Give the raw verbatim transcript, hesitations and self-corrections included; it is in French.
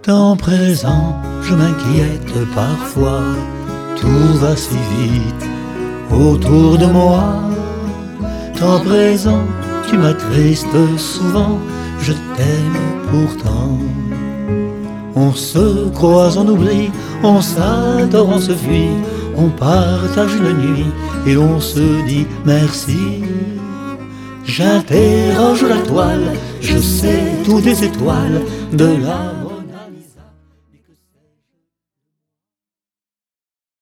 Temps présent, je m'inquiète parfois, tout va si vite autour de moi. Temps présent, tu m'attristes souvent, je t'aime pourtant. On se croise, on oublie, on s'adore, on se fuit, on partage une nuit et on se dit merci. J'interroge la toile, je sais tout des étoiles, de là